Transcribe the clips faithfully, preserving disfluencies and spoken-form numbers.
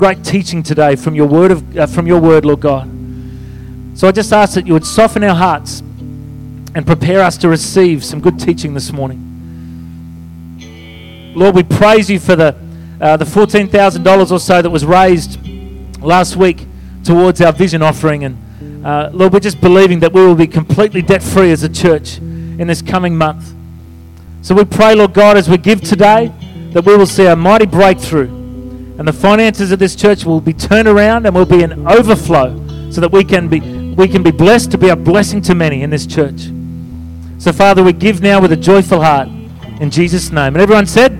great teaching today from your word, of, uh, from your word, Lord God. So I just ask that you would soften our hearts and prepare us to receive some good teaching this morning. Lord, we praise you for the uh, the fourteen thousand dollars or so that was raised last week towards our vision offering. And uh, Lord, we're just believing that we will be completely debt-free as a church in this coming month. So we pray, Lord God, as we give today, that we will see a mighty breakthrough and the finances of this church will be turned around and will be an overflow so that we can be we can be blessed to be a blessing to many in this church. So, Father, we give now with a joyful heart in Jesus' name. And everyone said,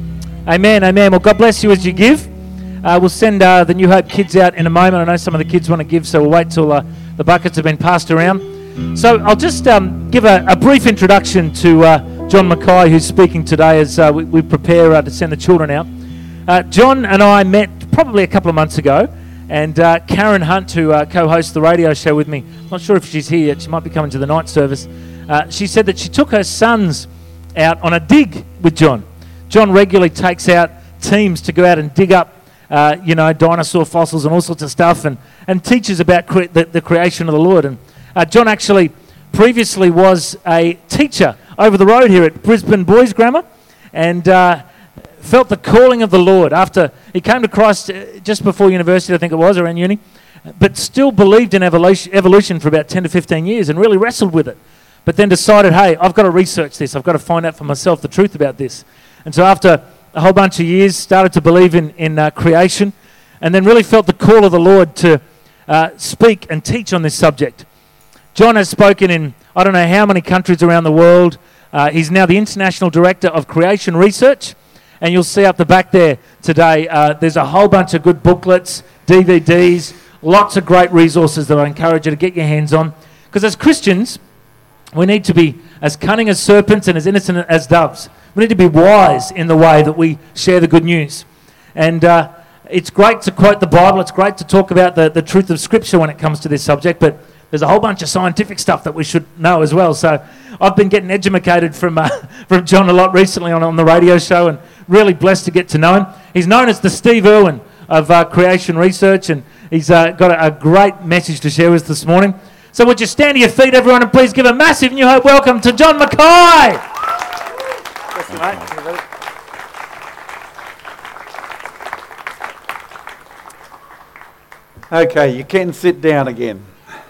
amen, amen. Well, God bless you as you give. Uh, we'll send uh, the New Hope kids out in a moment. I know some of the kids want to give, so we'll wait till uh, the buckets have been passed around. So I'll just um, give a, a brief introduction to uh, John Mackay, who's speaking today as uh, we, we prepare uh, to send the children out. Uh, John and I met probably a couple of months ago, and uh, Karen Hunt, who uh, co-hosts the radio show with me, I'm not sure if she's here yet, she might be coming to the night service. Uh, she said that she took her sons out on a dig with John. John regularly takes out teams to go out and dig up, uh, you know, dinosaur fossils and all sorts of stuff, and, and teaches about cre- the, the creation of the Lord. And uh, John actually previously was a teacher over the road here at Brisbane Boys Grammar, and uh, felt the calling of the Lord after he came to Christ just before university, I think it was, around uni, but still believed in evolution, evolution for about ten to fifteen years and really wrestled with it. But then decided, hey, I've got to research this. I've got to find out for myself the truth about this. And so after a whole bunch of years, started to believe in, in uh, creation, and then really felt the call of the Lord to uh, speak and teach on this subject. John has spoken in, I don't know how many countries around the world. Uh, he's now the International Director of Creation Research. And you'll see up the back there today, uh, there's a whole bunch of good booklets, D V Ds, lots of great resources that I encourage you to get your hands on. Because as Christians, we need to be as cunning as serpents and as innocent as doves. We need to be wise in the way that we share the good news. And uh, it's great to quote the Bible. It's great to talk about the, the truth of Scripture when it comes to this subject. But there's a whole bunch of scientific stuff that we should know as well. So I've been getting educated from uh, from John a lot recently on, on the radio show, and really blessed to get to know him. He's known as the Steve Irwin of uh, Creation Research, and he's uh, got a, a great message to share with us this morning. So would you stand to your feet, everyone, and please give a massive New Hope welcome to John Mackay. Thank you, mate. Okay, you can sit down again.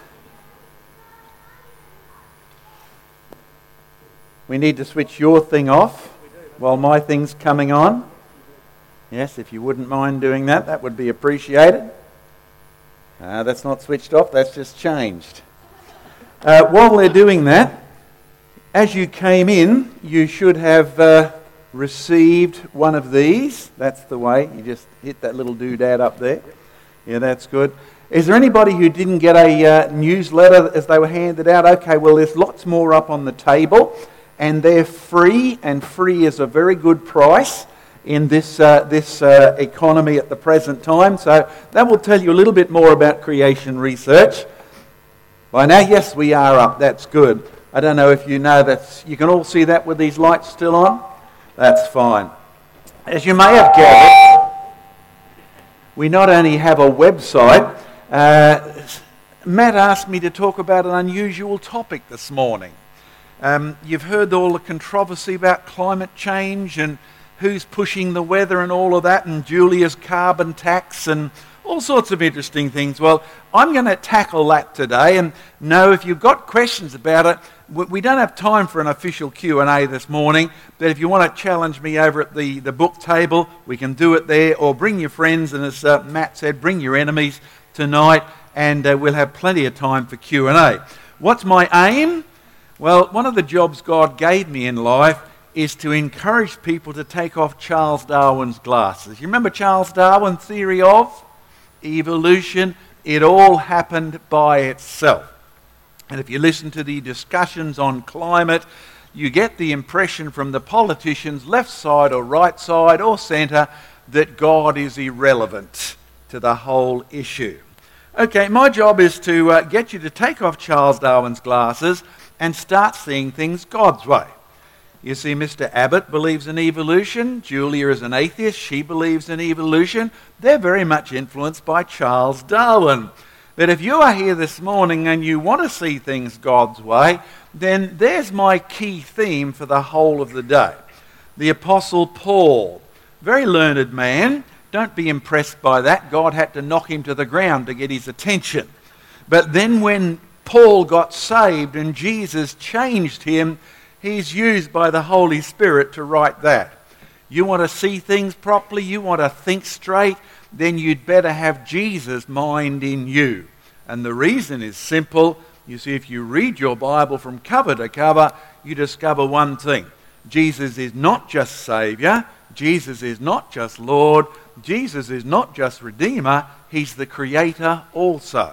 We need to switch your thing off while my thing's coming on. Yes, if you wouldn't mind doing that, that would be appreciated. Uh, that's not switched off, that's just changed. Uh, while they're doing that, as you came in, you should have uh, received one of these. That's the way, you just hit that little doodad up there. Yeah, that's good. Is there anybody who didn't get a uh, newsletter as they were handed out? Okay, well, there's lots more up on the table, and they're free, and free is a very good price in this uh, this uh, economy at the present time. So that will tell you a little bit more about Creation Research. By now, yes, we are up. That's good. I don't know if you know that. You can all see that with these lights still on? That's fine. As you may have gathered, we not only have a website, uh, Matt asked me to talk about an unusual topic this morning. Um, you've heard all the controversy about climate change and who's pushing the weather and all of that, and Julia's carbon tax and all sorts of interesting things. Well, I'm going to tackle that today, and no, if you've got questions about it, we don't have time for an official Q and A this morning, but if you want to challenge me over at the, the book table, we can do it there, or bring your friends, and as uh, Matt said, bring your enemies tonight, and uh, we'll have plenty of time for Q and A. What's my aim? Well, one of the jobs God gave me in life is to encourage people to take off Charles Darwin's glasses. You remember Charles Darwin's theory of evolution? It all happened by itself. And if you listen to the discussions on climate, you get the impression from the politicians, left side or right side or centre, that God is irrelevant to the whole issue. Okay, my job is to uh, get you to take off Charles Darwin's glasses and start seeing things God's way. You see, Mister Abbott believes in evolution. Julia is an atheist. She believes in evolution. They're very much influenced by Charles Darwin. But if you are here this morning and you want to see things God's way, then there's my key theme for the whole of the day. The Apostle Paul, very learned man. Don't be impressed by that. God had to knock him to the ground to get his attention. But then when Paul got saved and Jesus changed him, he's used by the Holy Spirit to write that. You want to see things properly, you want to think straight, then you'd better have Jesus' mind in you. And the reason is simple. You see, if you read your Bible from cover to cover, you discover one thing. Jesus is not just Saviour. Jesus is not just Lord. Jesus is not just Redeemer. He's the Creator also.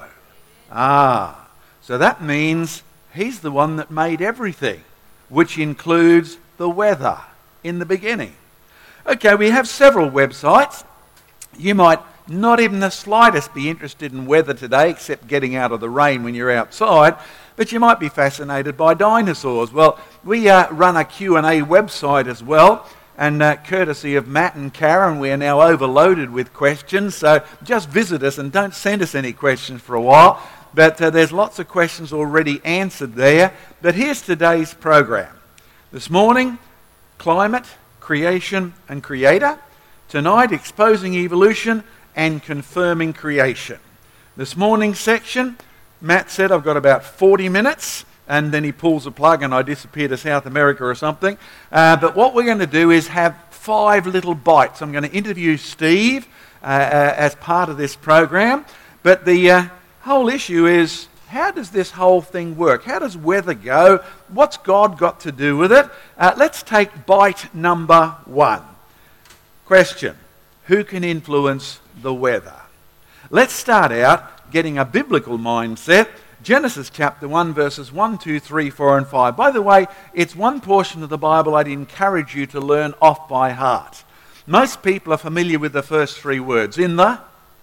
Ah, so that means He's the one that made everything, which includes the weather in the beginning. Okay, we have several websites. You might not even the slightest be interested in weather today, except getting out of the rain when you're outside, but you might be fascinated by dinosaurs. Well, we uh, run a Q and A website as well, and uh, courtesy of Matt and Karen, we are now overloaded with questions, so just visit us and don't send us any questions for a while. But uh, there's lots of questions already answered there. But here's today's program. This morning, climate, creation and creator. Tonight, exposing evolution and confirming creation. This morning's section, Matt said I've got about forty minutes, and then he pulls a plug and I disappear to South America or something. Uh, but what we're going to do is have five little bites. I'm going to interview Steve uh, uh, as part of this program. But the Uh, whole issue is, how does this whole thing work? How does weather go? What's God got to do with it? Uh, let's take bite number one. Question: who can influence the weather? Let's start out getting a biblical mindset. Genesis chapter one, verses one, two, three, four and five. By the way, it's one portion of the Bible I'd encourage you to learn off by heart. Most people are familiar with the first three words. In the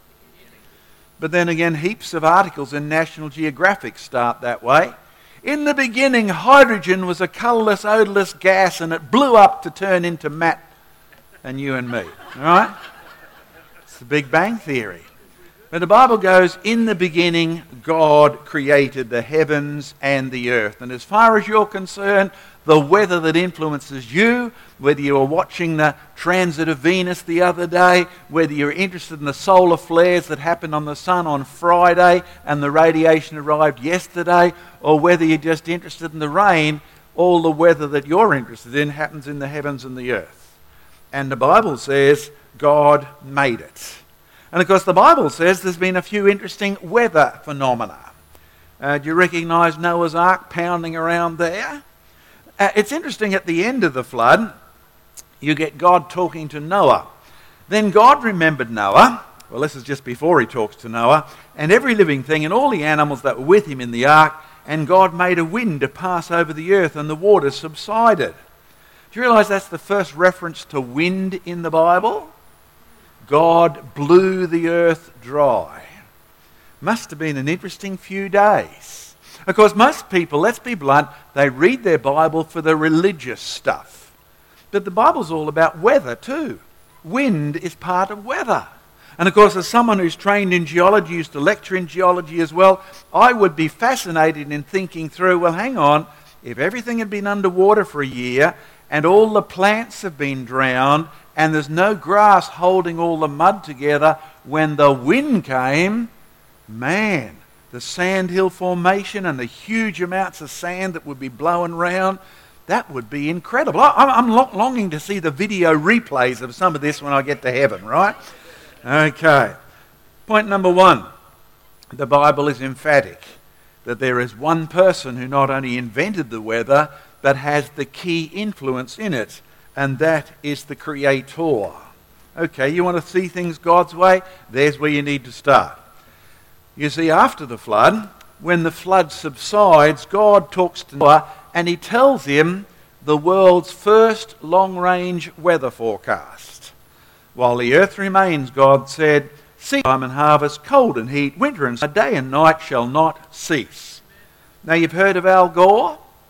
But then again, heaps of articles in National Geographic start that way. In the beginning, hydrogen was a colourless, odourless gas, and it blew up to turn into Matt and you and me. All right? It's the Big Bang Theory. But the Bible goes, in the beginning, God created the heavens and the earth. And as far as you're concerned, the weather that influences you, whether you were watching the transit of Venus the other day, whether you're interested in the solar flares that happened on the sun on Friday and the radiation arrived yesterday, or whether you're just interested in the rain, all the weather that you're interested in happens in the heavens and the earth. And the Bible says God made it. And of course the Bible says there's been a few interesting weather phenomena. Uh, do you recognise Noah's Ark pounding around there? Uh, it's interesting, at the end of the flood, you get God talking to Noah. Then God remembered Noah. Well, this is just before he talks to Noah. And every living thing and all the animals that were with him in the ark. And God made a wind to pass over the earth and the waters subsided. Do you realise that's the first reference to wind in the Bible? God blew the earth dry. Must have been an interesting few days. Of course, most people, let's be blunt, they read their Bible for the religious stuff. But the Bible's all about weather too. Wind is part of weather. And of course, as someone who's trained in geology, used to lecture in geology as well, I would be fascinated in thinking through, well, hang on, if everything had been underwater for a year and all the plants have been drowned and there's no grass holding all the mud together, when the wind came, man, the sandhill formation and the huge amounts of sand that would be blowing around, that would be incredible. I'm longing to see the video replays of some of this when I get to heaven, right? Okay. Point number one. The Bible is emphatic that there is one person who not only invented the weather, but has the key influence in it, and that is the Creator. Okay, you want to see things God's way? There's where you need to start. You see, after the flood, when the flood subsides, God talks to Noah and he tells him the world's first long-range weather forecast. While the earth remains, God said, seed time and harvest, cold and heat, winter and summer, day and night shall not cease. Now, you've heard of Al Gore?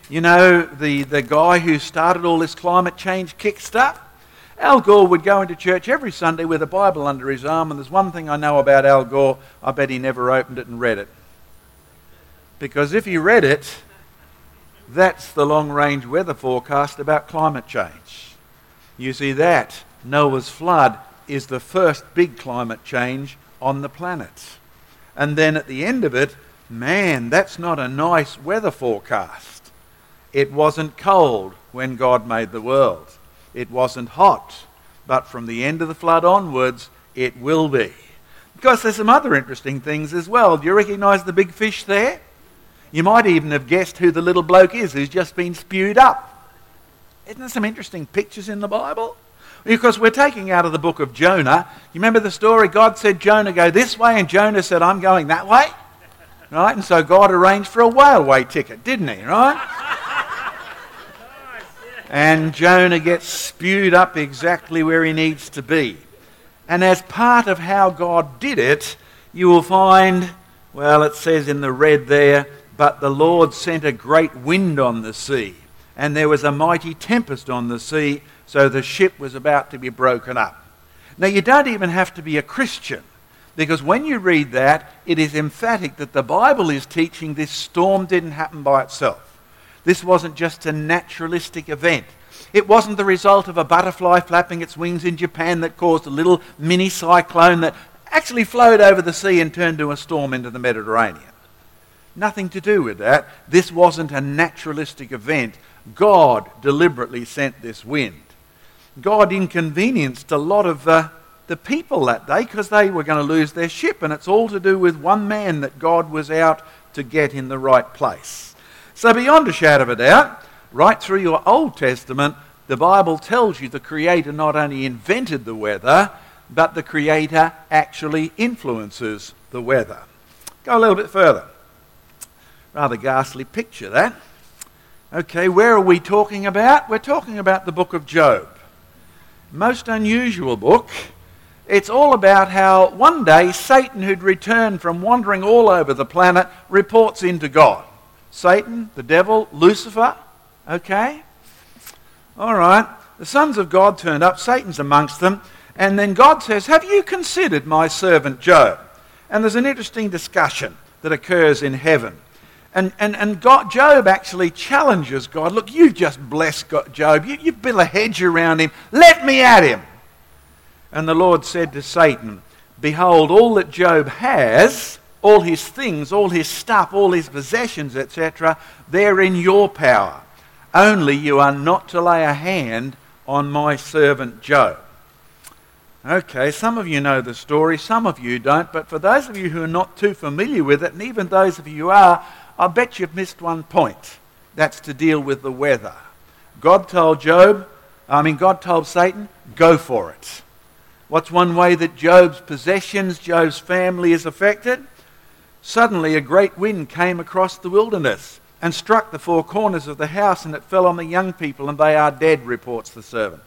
You know, the, the guy who started all this climate change kick stuff? Al Gore would go into church every Sunday with a Bible under his arm, and there's one thing I know about Al Gore, I bet he never opened it and read it. Because if he read it, that's the long-range weather forecast about climate change. You see, that, Noah's flood, is the first big climate change on the planet. And then at the end of it, man, that's not a nice weather forecast. It wasn't cold when God made the world. It wasn't hot. But from the end of the flood onwards, it will be. Because there's some other interesting things as well. Do you recognise the big fish there? You might even have guessed who the little bloke is who's just been spewed up. Isn't there some interesting pictures in the Bible? Because we're taking out of the book of Jonah. You remember the story? God said, Jonah, go this way, and Jonah said, I'm going that way. Right? And so God arranged for a whaleway ticket, didn't he? Right? And Jonah gets spewed up exactly where he needs to be. And as part of how God did it, you will find, well, it says in the red there, but the Lord sent a great wind on the sea, and there was a mighty tempest on the sea, so the ship was about to be broken up. Now, you don't even have to be a Christian, because when you read that, it is emphatic that the Bible is teaching this storm didn't happen by itself. This wasn't just a naturalistic event. It wasn't the result of a butterfly flapping its wings in Japan that caused a little mini cyclone that actually flowed over the sea and turned to a storm into the Mediterranean. Nothing to do with that. This wasn't a naturalistic event. God deliberately sent this wind. God inconvenienced a lot of the, the people that day because they were going to lose their ship, and it's all to do with one man that God was out to get in the right place. So beyond a shadow of a doubt, right through your Old Testament, the Bible tells you the Creator not only invented the weather, but the Creator actually influences the weather. Go a little bit further. Rather ghastly picture, that. Okay, where are we talking about? We're talking about the book of Job. Most unusual book. It's all about how one day Satan, who'd returned from wandering all over the planet, reports into God. Satan, the devil, Lucifer, okay? All right, the sons of God turned up, Satan's amongst them, and then God says, have you considered my servant Job? And there's an interesting discussion that occurs in heaven. And, and, and God, Job actually challenges God, look, you've just blessed God, Job, you, you've built a hedge around him, let me at him. And the Lord said to Satan, behold, all that Job has, all his things, all his stuff, all his possessions, et cetera, they're in your power. Only you are not to lay a hand on my servant Job. Okay, some of you know the story, some of you don't, but for those of you who are not too familiar with it, and even those of you who are, I bet you've missed one point. That's to deal with the weather. God told Job, I mean, God told Satan, go for it. What's one way that Job's possessions, Job's family is affected? Suddenly a great wind came across the wilderness and struck the four corners of the house, and it fell on the young people, and they are dead, reports the servant.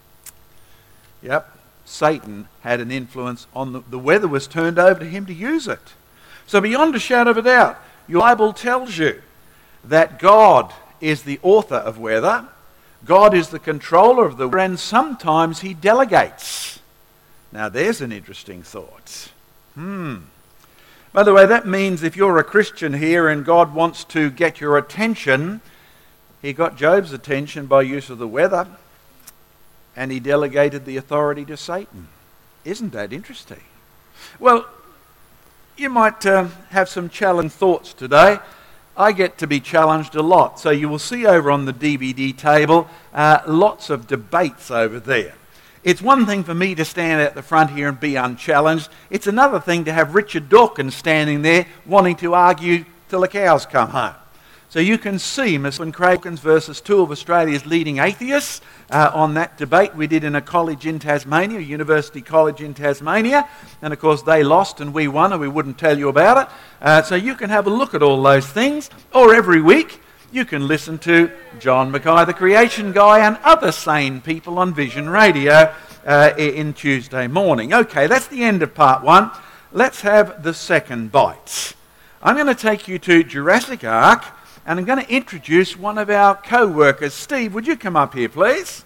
Yep, Satan had an influence on the, the weather was turned over to him to use it. So beyond a shadow of a doubt, your Bible tells you that God is the author of weather, God is the controller of the weather, and sometimes he delegates. Now there's an interesting thought. Hmm. By the way, that means if you're a Christian here and God wants to get your attention, he got Job's attention by use of the weather, and he delegated the authority to Satan. Isn't that interesting? Well, you might uh, have some challenging thoughts today. I get to be challenged a lot. So you will see over on the D V D table uh, lots of debates over there. It's one thing for me to stand at the front here and be unchallenged. It's another thing to have Richard Dawkins standing there wanting to argue till the cows come home. So you can see Mister Craig Dawkins versus two of Australia's leading atheists uh, on that debate we did in a college in Tasmania, a university college in Tasmania. And of course they lost and we won, and we wouldn't tell you about it. Uh, so you can have a look at all those things. Or every week you can listen to John Mackay, the Creation Guy, and other sane people on Vision Radio uh, in Tuesday morning. Okay, that's the end of part one. Let's have the second bite. I'm going to take you to Jurassic Ark, And I'm going to introduce one of our co-workers. Steve, would you come up here, please?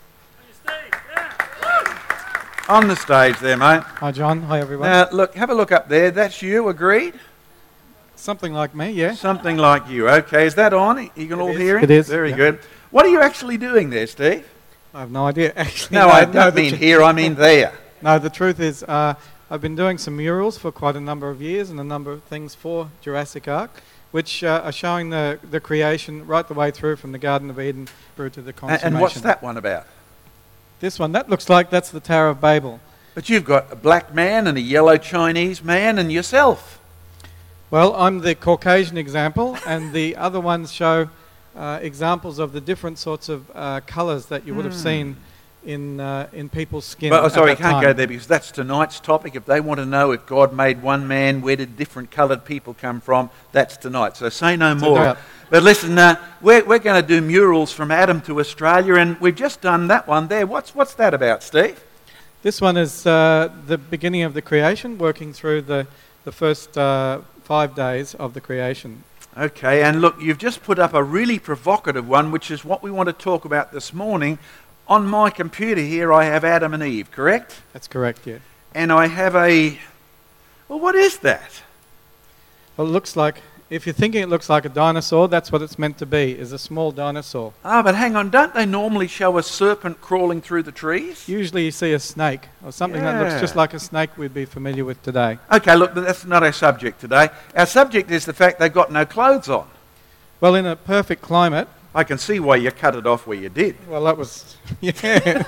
On the stage there, mate. Hi, John. Hi, everyone. Now, look, have a look up there. That's you, agreed? Something like me, yeah. Something like you. Okay, is that on? You can It all is. hear it? It is, Very yeah. good. What are you actually doing there, Steve? I have no idea, actually. No, I no, don't the mean tr- here, I mean there. No, the truth is, uh, I've been doing some murals for quite a number of years and a number of things for Jurassic Ark, which uh, are showing the, the creation right the way through from the Garden of Eden through to the And, consummation. and what's that one about? This one, that looks like that's the Tower of Babel. But you've got a black man and a yellow Chinese man and yourself. Well, I'm the Caucasian example, and the other ones show uh, examples of the different sorts of uh, colours that you would have Hmm. seen in uh, in people's skin. But, oh, at sorry, that can't time. go there because that's tonight's topic. If they want to know if God made one man, where did different coloured people come from, that's tonight. So say no So more. go out. But listen, uh, we're, we're going to do murals from Adam to Australia, and we've just done that one there. What's, what's that about, Steve? This one is uh, the beginning of the creation, working through the the first uh, five days of the creation. Okay, and look, you've just put up a really provocative one, which is what we want to talk about this morning. On my computer here, I have Adam and Eve, correct? That's correct, yeah. And I have a... Well, what is that? Well, it looks like, if you're thinking it looks like a dinosaur, that's what it's meant to be, is a small dinosaur. Ah, but hang on, don't they normally show a serpent crawling through the trees? Usually you see a snake, or something that looks Yeah. just like a snake we'd be familiar with today. Okay, look, but that's not our subject today. Our subject is the fact they've got no clothes on. Well, in a perfect climate, I can see why you cut it off where you did. well, that was, yeah.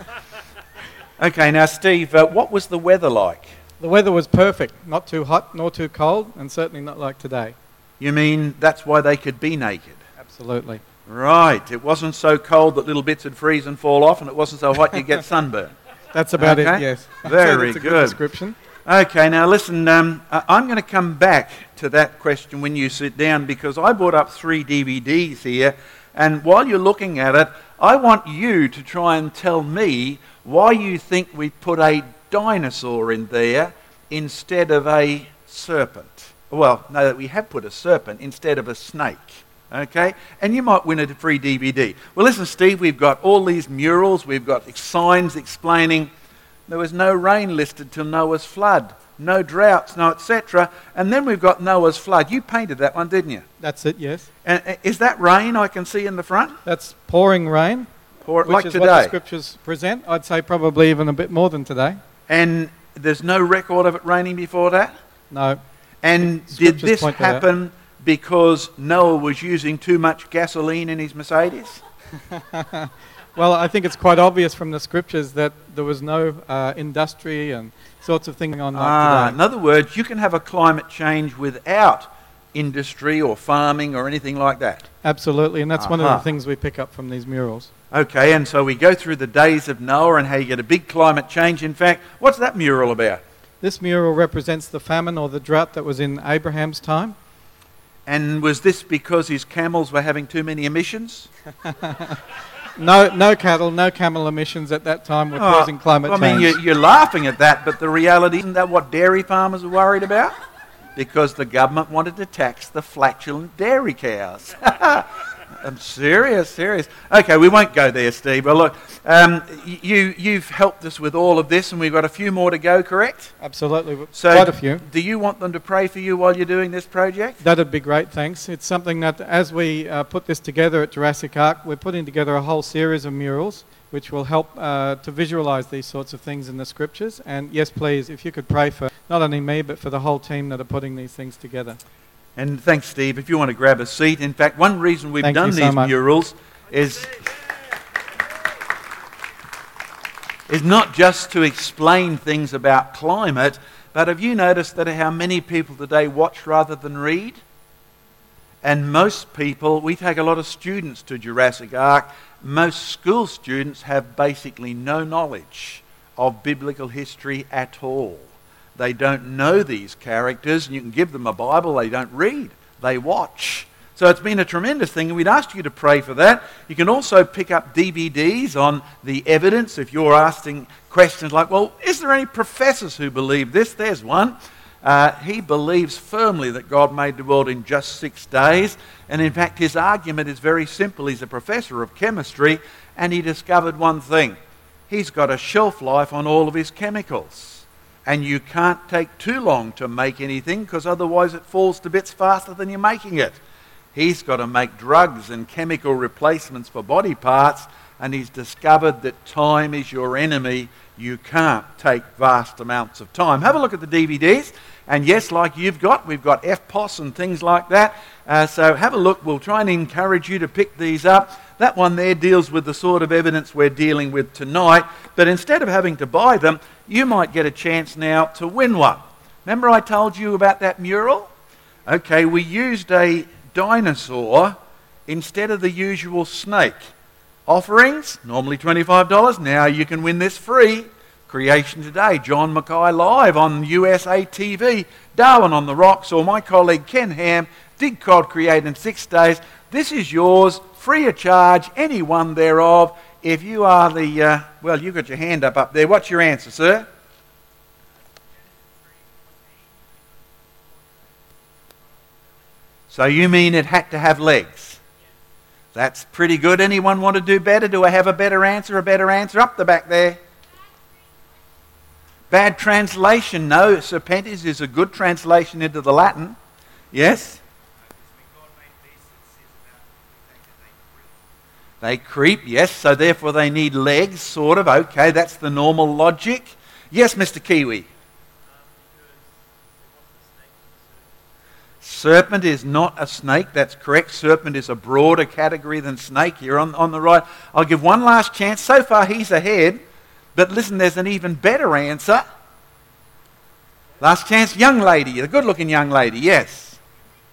Okay, now, Steve, uh, what was the weather like? The weather was perfect, not too hot nor too cold, and certainly not like today. You mean that's why they could be naked? Absolutely. Right, it wasn't so cold that little bits would freeze and fall off, and it wasn't so hot you'd get sunburn. That's about Okay. it, yes. Very That's a good. description. Okay, now listen, um, I- I'm going to come back to that question when you sit down because I brought up three D V Ds here, and while you're looking at it, I want you to try and tell me why you think we put a dinosaur in there instead of a serpent. Well, no, that we have put a serpent instead of a snake. Okay? And you might win a free D V D. Well, listen, Steve, we've got all these murals, we've got signs explaining there was no rain listed till Noah's flood, no droughts, no et cetera. And then we've got Noah's flood. You painted that one, didn't you? That's it, yes. And uh, is that rain I can see in the front? That's pouring rain, Or which like is what the today? scriptures present. I'd say probably even a bit more than today. And there's no record of it raining before that? No. And did Scriptures this point to that. happen because Noah was using too much gasoline in his Mercedes? Well, I think it's quite obvious from the scriptures that there was no uh, industry and sorts of things on like Ah, today. in other words, you can have a climate change without industry or farming or anything like that. Absolutely, and that's one of Aha. the things we pick up from these murals. Okay, and so we go through the days of Noah and how you get a big climate change. In fact, what's that mural about? This mural represents the famine or the drought that was in Abraham's time. And was this because his camels were having too many emissions? No, no cattle, no camel emissions at that time were Oh, causing climate I mean, change. you, you're laughing at that, but the reality, isn't that what dairy farmers are worried about? Because the government wanted to tax the flatulent dairy cows. I'm serious, serious. Okay, we won't go there, Steve. Well, look, um, you, you've helped us with all of this, and we've got a few more to go, correct? Absolutely, So quite a few. do you want them to pray for you while you're doing this project? That'd be great, thanks. It's something that, as we uh, put this together at Jurassic Ark, we're putting together a whole series of murals which will help uh, to visualize these sorts of things in the scriptures. And yes, please, if you could pray for not only me, but for the whole team that are putting these things together. And thanks, Steve. If you want to grab a seat. In fact, one reason we've Thank done you so these much. murals is, is not just to explain things about climate, but have you noticed that how many people today watch rather than read? And most people, we take a lot of students to Jurassic Ark, most school students have basically no knowledge of biblical history at all. They don't know these characters, and you can give them a Bible, they don't read, they watch. So it's been a tremendous thing, and we'd ask you to pray for that. You can also pick up D V Ds on the evidence if you're asking questions like, well, is there any professors who believe this? There's one. Uh, he believes firmly that God made the world in just six days. And in fact, his argument is very simple. He's a professor of chemistry, and he discovered one thing. He's got a shelf life on all of his chemicals. And you can't take too long to make anything, because otherwise it falls to bits faster than you're making it. He's got to make drugs and chemical replacements for body parts, and he's discovered that time is your enemy. You can't take vast amounts of time. Have a look at the D V Ds. And yes, like you've got, we've got F P O S and things like that. Uh, so have a look. We'll try and encourage you to pick these up. That one there deals with the sort of evidence we're dealing with tonight. But instead of having to buy them, you might get a chance now to win one. Remember I told you about that mural? Okay, we used a dinosaur instead of the usual snake. Offerings, normally twenty-five dollars. Now you can win this free. Creation Today, John Mackay live on U S A T V, Darwin on the Rocks, or my colleague Ken Ham, Dig Cod Create in six days. This is yours, free of charge, any one thereof. If you are the, uh, well, you've got your hand up up there. What's your answer, sir? So you mean it had to have legs? That's pretty good. Anyone want to do better? Do I have a better answer? A better answer? Up the back there. Bad translation. No, serpentis is a good translation into the Latin. Yes? They creep, yes, so therefore they need legs, sort of. Okay, that's the normal logic. Yes, Mister Kiwi. Serpent is not a snake, that's correct. Serpent is a broader category than snake. You're on, on the right. I'll give one last chance. So far he's ahead. But listen, there's an even better answer. Last chance, young lady, the good-looking young lady, yes.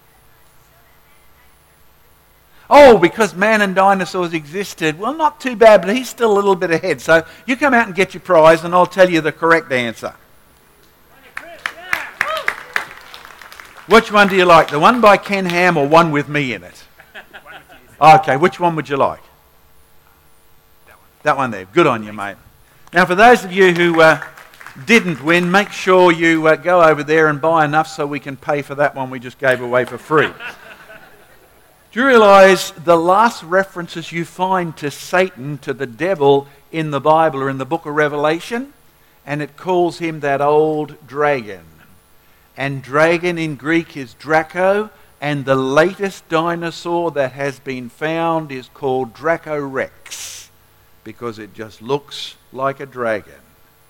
Oh, because man and dinosaurs existed. Well, not too bad, but he's still a little bit ahead. So you come out and get your prize and I'll tell you the correct answer. Which one do you like? The one by Ken Ham or one with me in it? Okay, which one would you like? That one. That one there. Good on you, mate. Now, for those of you who uh, didn't win, make sure you uh, go over there and buy enough so we can pay for that one we just gave away for free. Do you realise the last references you find to Satan, to the devil, in the Bible are in the book of Revelation? And it calls him that old dragon. And dragon in Greek is Draco, and the latest dinosaur that has been found is called Dracorex, because it just looks like a dragon.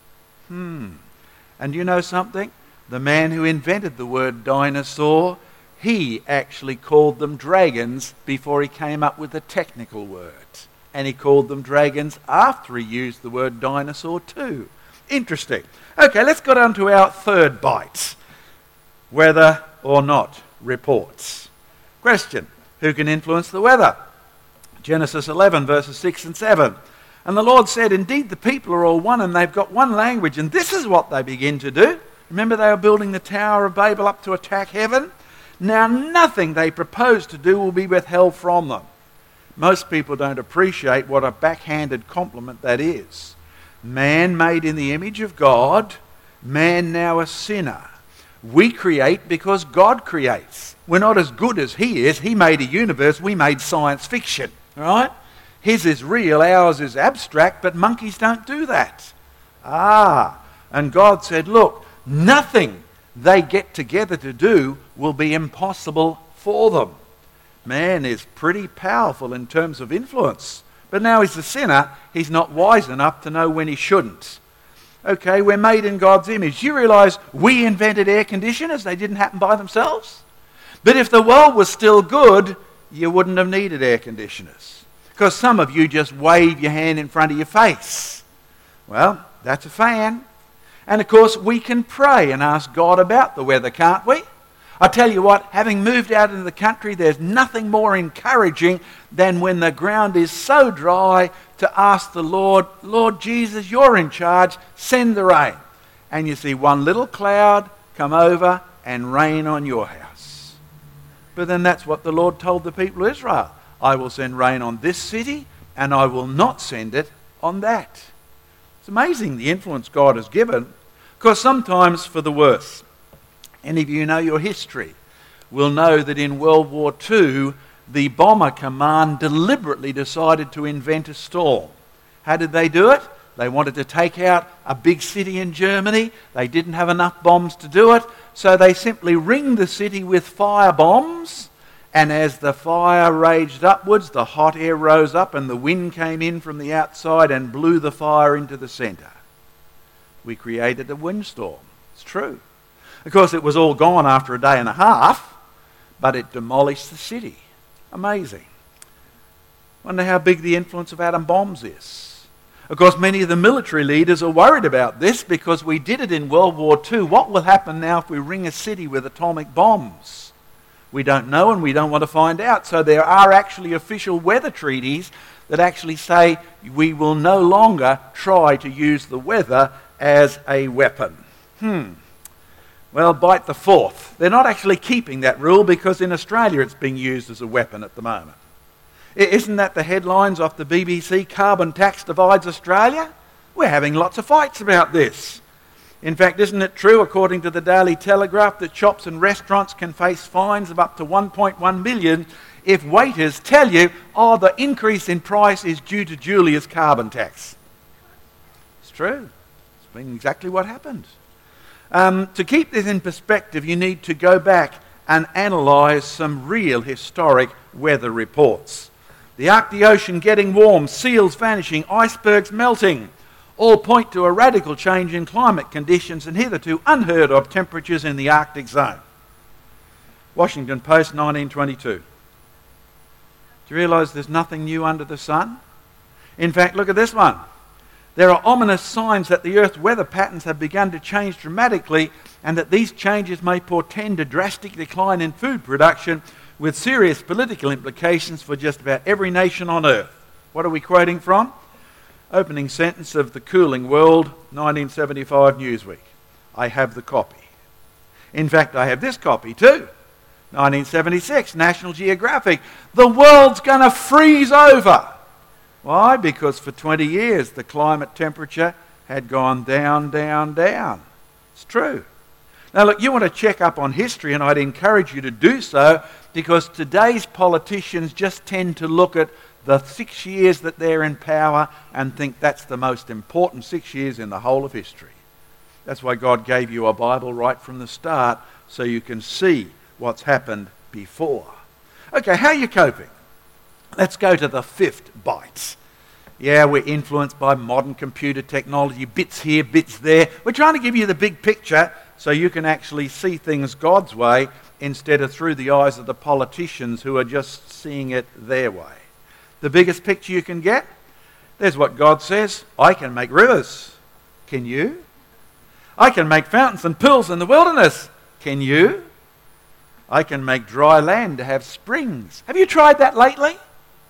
Hmm. And you know something? The man who invented the word dinosaur, he actually called them dragons before he came up with the technical word. And he called them dragons after he used the word dinosaur too. Interesting. Okay, let's go down to our third bite. Whether or not reports. Question, who can influence the weather? Genesis eleven, verses six and seven. And the Lord said, indeed the people are all one and they've got one language, and this is what they begin to do. Remember they were building the Tower of Babel up to attack heaven? Now nothing they propose to do will be withheld from them. Most people don't appreciate what a backhanded compliment that is. Man made in the image of God, man now a sinner. We create because God creates. We're not as good as he is. He made a universe. We made science fiction. Right? His is real. Ours is abstract. But monkeys don't do that. Ah. And God said, look, nothing they get together to do will be impossible for them. Man is pretty powerful in terms of influence. But now he's a sinner. He's not wise enough to know when he shouldn't. Okay, we're made in God's image. You realise we invented air conditioners? They didn't happen by themselves. But if the world was still good, you wouldn't have needed air conditioners. Because some of you just wave your hand in front of your face. Well, that's a fan. And of course, we can pray and ask God about the weather, can't we? I tell you what, having moved out into the country, there's nothing more encouraging than when the ground is so dry to ask the Lord, Lord Jesus, you're in charge, send the rain. And you see one little cloud come over and rain on your house. But then that's what the Lord told the people of Israel. I will send rain on this city and I will not send it on that. It's amazing the influence God has given, because sometimes for the worse. Any of you know your history will know that in World War Two, the Bomber Command deliberately decided to invent a storm. How did they do it? They wanted to take out a big city in Germany. They didn't have enough bombs to do it, so they simply ringed the city with fire bombs, and as the fire raged upwards, the hot air rose up and the wind came in from the outside and blew the fire into the centre. We created a windstorm. It's true. Of course, it was all gone after a day and a half, but it demolished the city. Amazing. Wonder how big the influence of atom bombs is. Of course, many of the military leaders are worried about this because we did it in World War Two. What will happen now if we ring a city with atomic bombs? We don't know, and we don't want to find out. So there are actually official weather treaties that actually say we will no longer try to use the weather as a weapon. Hmm. Well, bite the fourth. They're not actually keeping that rule because in Australia it's being used as a weapon at the moment. Isn't that the headlines off the B B C? Carbon tax divides Australia? We're having lots of fights about this. In fact, isn't it true, according to the Daily Telegraph, that shops and restaurants can face fines of up to one point one million if waiters tell you, oh, the increase in price is due to Julia's carbon tax? It's true. It's been exactly what happened. Um, to keep this in perspective, you need to go back and analyse some real historic weather reports. The Arctic Ocean getting warm, seals vanishing, icebergs melting, all point to a radical change in climate conditions and hitherto unheard of temperatures in the Arctic zone. Washington Post, nineteen twenty-two. Do you realise there's nothing new under the sun? In fact, look at this one. There are ominous signs that the Earth's weather patterns have begun to change dramatically and that these changes may portend a drastic decline in food production with serious political implications for just about every nation on Earth. What are we quoting from? Opening sentence of The Cooling World, nineteen seventy-five Newsweek. I have the copy. In fact, I have this copy too. nineteen seventy-six, National Geographic. The world's going to freeze over. Why? Because for twenty years the climate temperature had gone down, down, down. It's true. Now look, you want to check up on history, and I'd encourage you to do so, because today's politicians just tend to look at the six years that they're in power and think that's the most important six years in the whole of history. That's why God gave you a Bible right from the start, so you can see what's happened before. Okay, how are you coping? Let's go to the fifth bite. Yeah, we're influenced by modern computer technology, bits here, bits there. We're trying to give you the big picture so you can actually see things God's way instead of through the eyes of the politicians who are just seeing it their way. The biggest picture you can get? There's what God says. I can make rivers. Can you? I can make fountains and pools in the wilderness. Can you? I can make dry land to have springs. Have you tried that lately?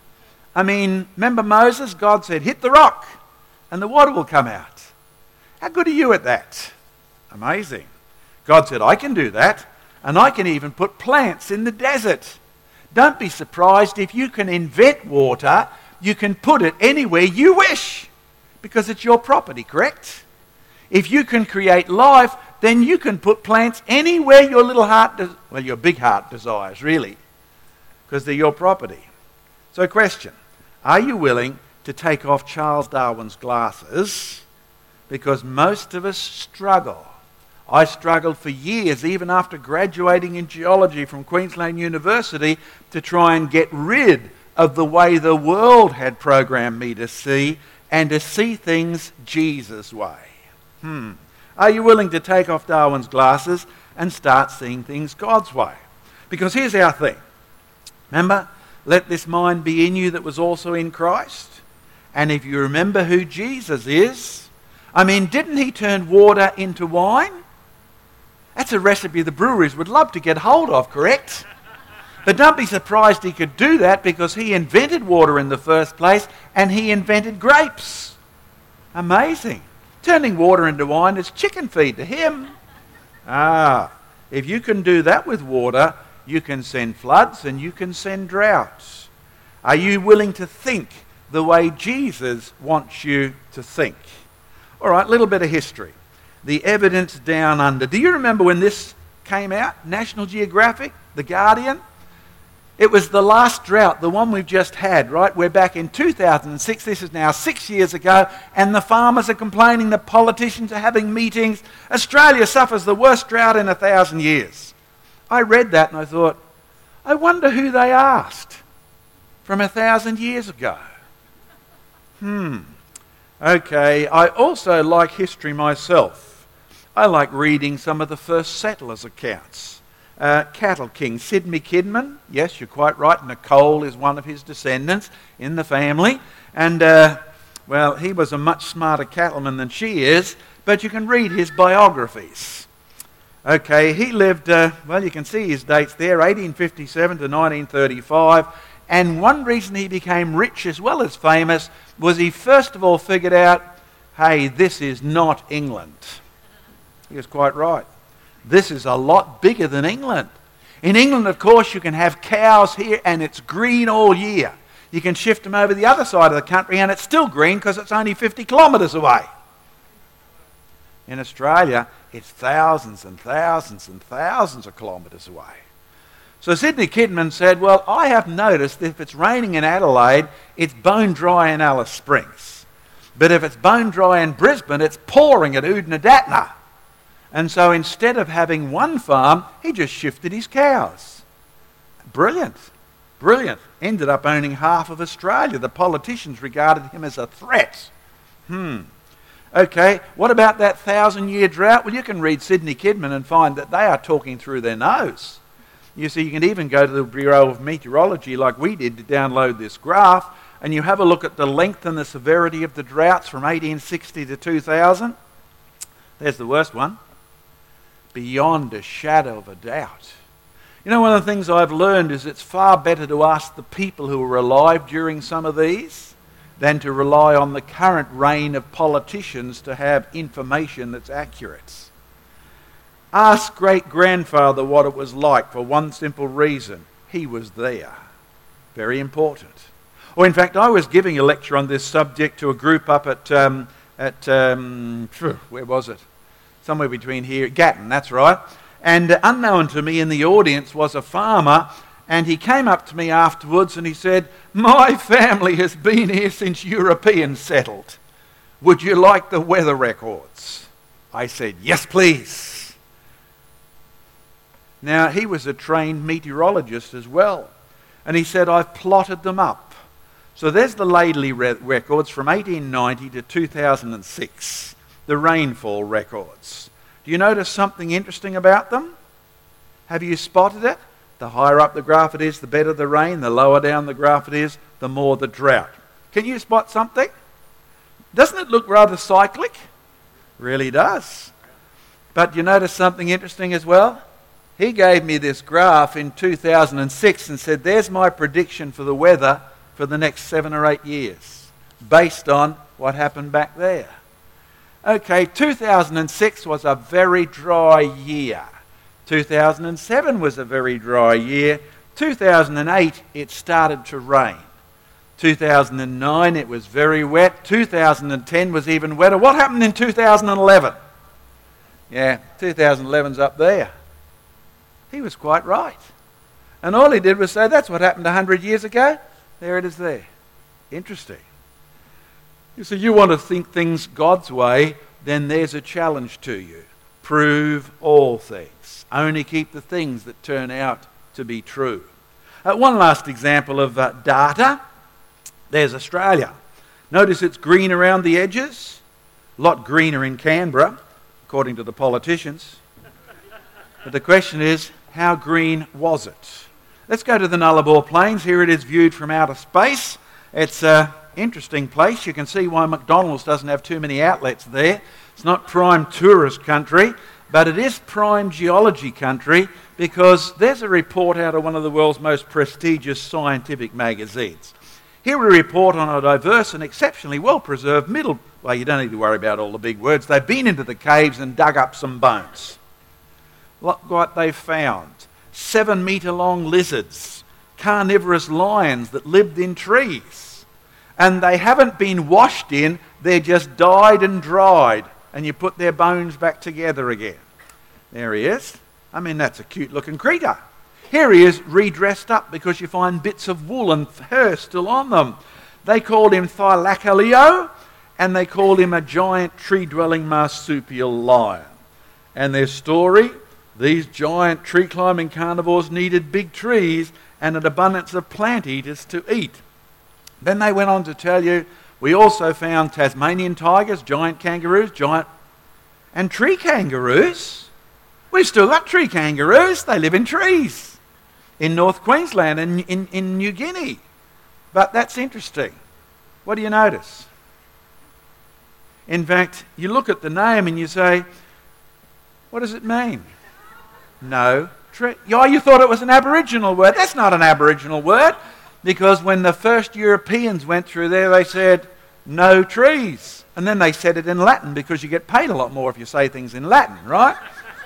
I mean, remember Moses? God said, hit the rock and the water will come out. How good are you at that? Amazing. God said, I can do that, and I can even put plants in the desert. Don't be surprised if you can invent water, you can put it anywhere you wish, because it's your property, correct? If you can create life, then you can put plants anywhere your little heart, des- well, your big heart desires, really, because they're your property. So question, are you willing to take off Charles Darwin's glasses? Because most of us struggle. I struggled for years, even after graduating in geology from Queensland University, to try and get rid of the way the world had programmed me to see, and to see things Jesus' way. Hmm. Are you willing to take off Darwin's glasses and start seeing things God's way? Because here's our thing. Remember, let this mind be in you that was also in Christ. And if you remember who Jesus is, I mean, didn't he turn water into wine? That's a recipe the breweries would love to get hold of, correct? But don't be surprised he could do that, because he invented water in the first place, and he invented grapes. Amazing. Turning water into wine is chicken feed to him. Ah, if you can do that with water, you can send floods and you can send droughts. Are you willing to think the way Jesus wants you to think? All right, a little bit of history. The evidence down under. Do you remember when this came out, National Geographic, The Guardian. It was the last drought, the one we've just had, right? We're back in two thousand six. This is now six years ago, and the farmers are complaining, the politicians are having meetings. Australia suffers the worst drought in a thousand years. I read that and I thought, I wonder who they asked from a thousand years ago. Hmm. Okay, I also like history myself. I like reading some of the first settlers' accounts. Uh, Cattle King, Sidney Kidman, yes, you're quite right, Nicole is one of his descendants in the family, and uh, well, he was a much smarter cattleman than she is, but you can read his biographies. Okay, he lived, uh, well, you can see his dates there, eighteen fifty-seven to nineteen thirty-five, and one reason he became rich as well as famous was he first of all figured out, hey, this is not England. He was quite right. This is a lot bigger than England. In England, of course, you can have cows here and it's green all year. You can shift them over the other side of the country and it's still green because it's only fifty kilometres away. In Australia, it's thousands and thousands and thousands of kilometres away. So Sidney Kidman said, well, I have noticed that if it's raining in Adelaide, it's bone dry in Alice Springs. But if it's bone dry in Brisbane, it's pouring at Oodnadattna. And so instead of having one farm, he just shifted his cows. Brilliant. Brilliant. Ended up owning half of Australia. The politicians regarded him as a threat. Hmm. Okay, what about that thousand-year drought? Well, you can read Sidney Kidman and find that they are talking through their nose. You see, you can even go to the Bureau of Meteorology like we did to download this graph, and you have a look at the length and the severity of the droughts from eighteen sixty to two thousand. There's the worst one. Beyond a shadow of a doubt. You know, one of the things I've learned is it's far better to ask the people who were alive during some of these than to rely on the current reign of politicians to have information that's accurate. Ask great-grandfather what it was like for one simple reason. He was there. Very important. Or in fact, I was giving a lecture on this subject to a group up at, um, at um, where was it? Somewhere between here, Gatton, that's right. And uh, unknown to me in the audience was a farmer, and he came up to me afterwards and he said, my family has been here since Europeans settled. Would you like the weather records? I said, yes, please. Now, he was a trained meteorologist as well, and he said, I've plotted them up. So there's the Laidley re- records from eighteen ninety to two thousand six. The rainfall records. Do you notice something interesting about them? Have you spotted it? The higher up the graph it is, the better the rain. The lower down the graph it is, the more the drought. Can you spot something? Doesn't it look rather cyclic? Really does. But you notice something interesting as well? He gave me this graph in two thousand six and said, there's my prediction for the weather for the next seven or eight years, based on what happened back there. Okay, two thousand six was a very dry year. two thousand seven was a very dry year. two thousand eight, it started to rain. two thousand nine, it was very wet. two thousand ten was even wetter. What happened in two thousand eleven? Yeah, two thousand eleven's up there. He was quite right. And all he did was say, that's what happened one hundred years ago. There it is there. Interesting. So you want to think things God's way, then there's a challenge to you. Prove all things. Only keep the things that turn out to be true. Uh, one last example of uh, data. There's Australia. Notice it's green around the edges. A lot greener in Canberra, according to the politicians. But the question is, how green was it? Let's go to the Nullarbor Plains. Here it is viewed from outer space. It's a interesting place. You can see why McDonald's doesn't have too many outlets there. It's not prime tourist country, but it is prime geology country because there's a report out of one of the world's most prestigious scientific magazines. Here we report on a diverse and exceptionally well-preserved middle... Well, you don't need to worry about all the big words. They've been into the caves and dug up some bones. Look what they've found. Seven-metre-long lizards, carnivorous lions that lived in trees. And they haven't been washed in, they're just dyed and dried. And you put their bones back together again. There he is. I mean, that's a cute looking creature. Here he is redressed up because you find bits of wool and hair still on them. They called him Thylacoleo, and they called him a giant tree-dwelling marsupial lion. And their story, these giant tree-climbing carnivores needed big trees and an abundance of plant eaters to eat. Then they went on to tell you, we also found Tasmanian tigers, giant kangaroos, giant and tree kangaroos. We've still got tree kangaroos. They live in trees in North Queensland and in, in New Guinea. But that's interesting. What do you notice? In fact, you look at the name and you say, what does it mean? No. Tree. Oh, you thought it was an Aboriginal word. That's not an Aboriginal word, because when the first Europeans went through there, they said, no trees. And then they said it in Latin, because you get paid a lot more if you say things in Latin, right?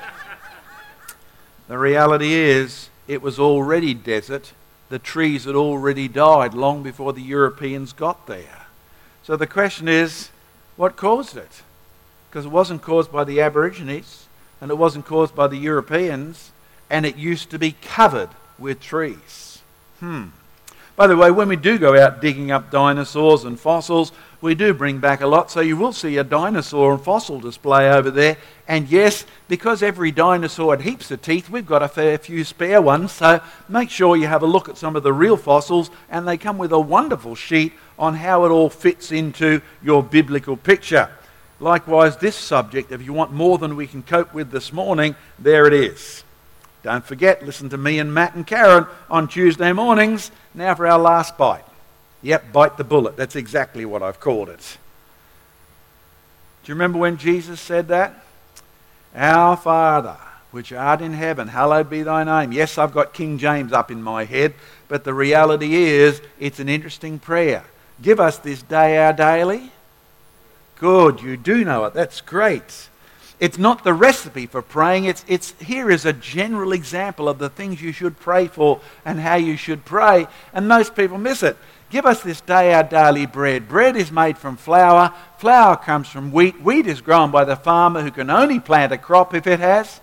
The reality is, it was already desert. The trees had already died long before the Europeans got there. So the question is, what caused it? Because it wasn't caused by the Aborigines, and it wasn't caused by the Europeans, and it used to be covered with trees. Hmm. By the way, when we do go out digging up dinosaurs and fossils, we do bring back a lot. So you will see a dinosaur and fossil display over there. And yes, because every dinosaur had heaps of teeth, we've got a fair few spare ones. So make sure you have a look at some of the real fossils, and they come with a wonderful sheet on how it all fits into your biblical picture. Likewise, this subject, if you want more than we can cope with this morning, there it is. Don't forget, listen to me and Matt and Karen on Tuesday mornings. Now for our last bite. Yep, bite the bullet. That's exactly what I've called it. Do you remember when Jesus said that? Our Father, which art in heaven, hallowed be thy name. Yes, I've got King James up in my head, but the reality is, it's an interesting prayer. Give us this day our daily. Good, you do know it. That's great. It's not the recipe for praying. It's, it's here is a general example of the things you should pray for and how you should pray. And most people miss it. Give us this day our daily bread. Bread is made from flour. Flour comes from wheat. Wheat is grown by the farmer who can only plant a crop if it has.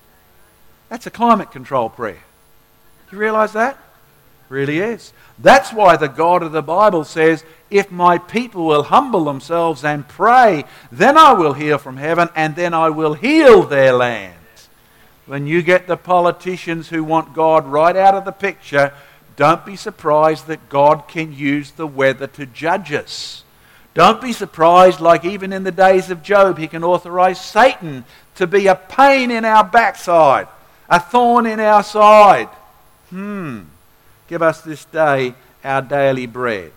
That's a climate control prayer. Do you realise that? Really is. That's why the God of the Bible says, if my people will humble themselves and pray, then I will hear from heaven, and then I will heal their land. When you get the politicians who want God right out of the picture, don't be surprised that God can use the weather to judge us. Don't be surprised, like even in the days of Job, he can authorize Satan to be a pain in our backside, a thorn in our side. Hmm. Give us this day our daily bread.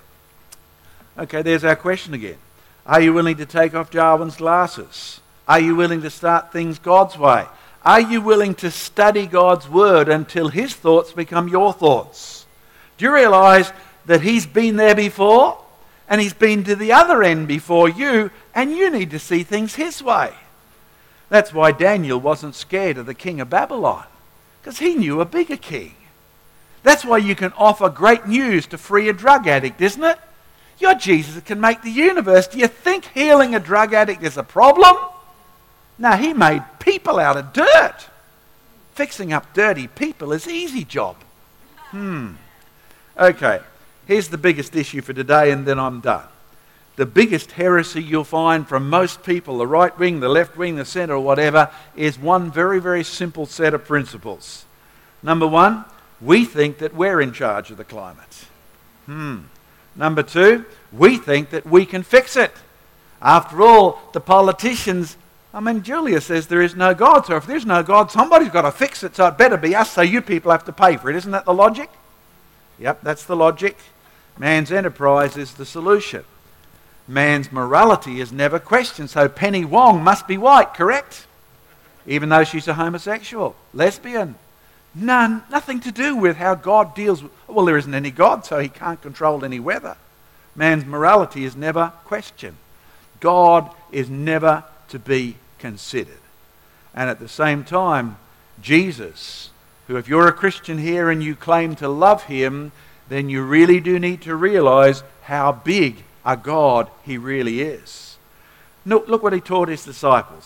Okay, there's our question again. Are you willing to take off Darwin's glasses? Are you willing to start things God's way? Are you willing to study God's word until his thoughts become your thoughts? Do you realise that he's been there before, and he's been to the other end before you, and you need to see things his way? That's why Daniel wasn't scared of the king of Babylon, because he knew a bigger king. That's why you can offer great news to free a drug addict, isn't it? You're Jesus that can make the universe. Do you think healing a drug addict is a problem? No, he made people out of dirt. Fixing up dirty people is an easy job. Hmm. Okay, here's the biggest issue for today, and then I'm done. The biggest heresy you'll find from most people, the right wing, the left wing, the centre, or whatever, is one very, very simple set of principles. Number one, we think that we're in charge of the climate. Hmm. Number two, we think that we can fix it. After all, the politicians, I mean, Julia says there is no God, so if there's no God, somebody's got to fix it, so it better be us, so you people have to pay for it. Isn't that the logic? Yep, that's the logic. Man's enterprise is the solution. Man's morality is never questioned, so Penny Wong must be white, correct? Even though she's a homosexual, lesbian. None, nothing to do with how God deals with... Well, there isn't any God, so he can't control any weather. Man's morality is never questioned. God is never to be considered. And at the same time, Jesus, who if you're a Christian here and you claim to love him, then you really do need to realize how big a God he really is. Look, look what he taught his disciples.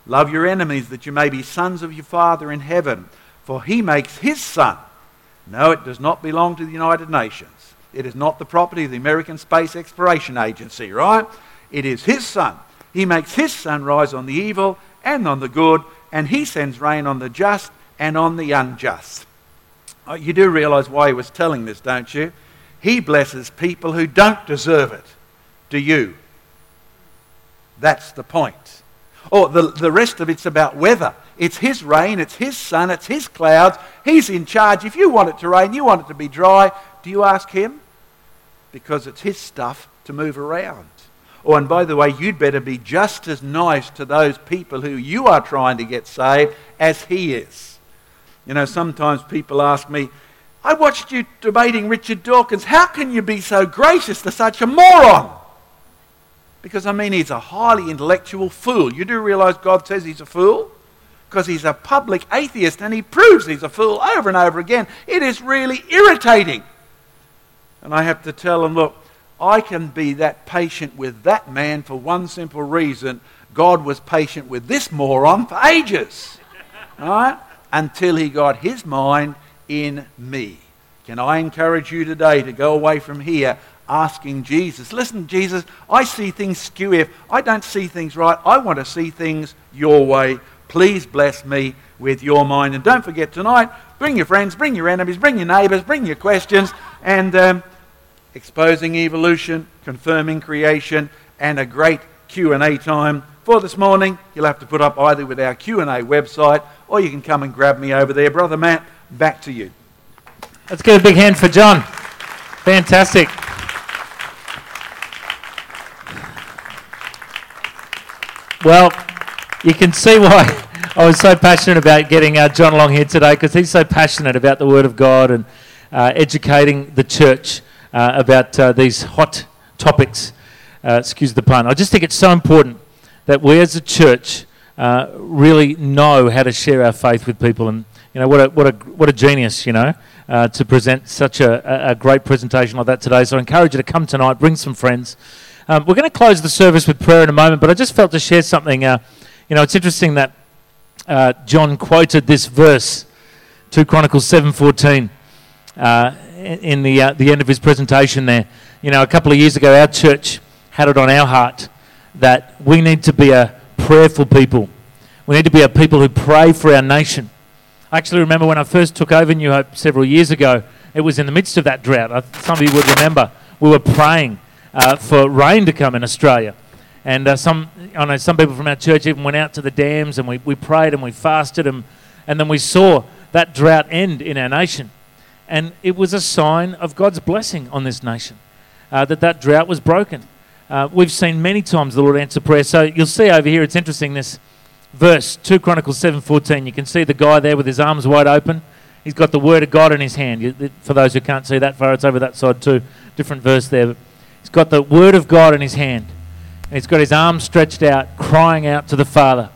Love your enemies, that you may be sons of your Father in heaven. For he makes his sun. No, it does not belong to the United Nations. It is not the property of the American Space Exploration Agency, right? It is his sun. He makes his sun rise on the evil and on the good, and he sends rain on the just and on the unjust. Oh, you do realise why he was telling this, don't you? He blesses people who don't deserve it. Do you? That's the point. Oh, the, the rest of it's about weather. It's his rain, it's his sun, it's his clouds. He's in charge. If you want it to rain, you want it to be dry, do you ask him? Because it's his stuff to move around. Oh, and by the way, you'd better be just as nice to those people who you are trying to get saved as he is. You know, sometimes people ask me, I watched you debating Richard Dawkins. How can you be so gracious to such a moron? Because, I mean, he's a highly intellectual fool. You do realise God says he's a fool? Because he's a public atheist and he proves he's a fool over and over again. It is really irritating. And I have to tell him, look, I can be that patient with that man for one simple reason. God was patient with this moron for ages. All right? Until he got his mind in me. Can I encourage you today to go away from here asking Jesus, listen, Jesus, I see things skew. If I don't see things right, I want to see things your way. Please bless me with your mind. And don't forget tonight, bring your friends, bring your enemies, bring your neighbours, bring your questions, and um, exposing evolution, confirming creation, and a great Q and A time. For this morning, you'll have to put up either with our Q and A website, or you can come and grab me over there. Brother Matt, back to you. Let's give a big hand for John. Fantastic. Well, you can see why I was so passionate about getting uh, John along here today, because he's so passionate about the Word of God and uh, educating the church uh, about uh, these hot topics. Uh, excuse the pun. I just think it's so important that we as a church uh, really know how to share our faith with people. And you know, what a what a what a genius, you know, uh, to present such a, a great presentation like that today. So I encourage you to come tonight, bring some friends. Um, we're going to close the service with prayer in a moment, but I just felt to share something. Uh, you know, it's interesting that uh, John quoted this verse, two Chronicles seven fourteen, uh, in the uh, the end of his presentation there. You know, a couple of years ago, our church had it on our heart that we need to be a prayerful people. We need to be a people who pray for our nation. I actually remember when I first took over New Hope several years ago, it was in the midst of that drought. Uh, some of you would remember we were praying uh, for rain to come in Australia. And uh, some, I know some people from our church even went out to the dams and we, we prayed and we fasted and, and then we saw that drought end in our nation. And it was a sign of God's blessing on this nation, uh, that that drought was broken. Uh, we've seen many times the Lord answer prayer. So you'll see over here, it's interesting, this verse, two Chronicles seven fourteen. You can see the guy there with his arms wide open. He's got the Word of God in his hand. You, for those who can't see that far, it's over that side too. Different verse there. But he's got the Word of God in his hand. And he's got his arms stretched out, crying out to the Father.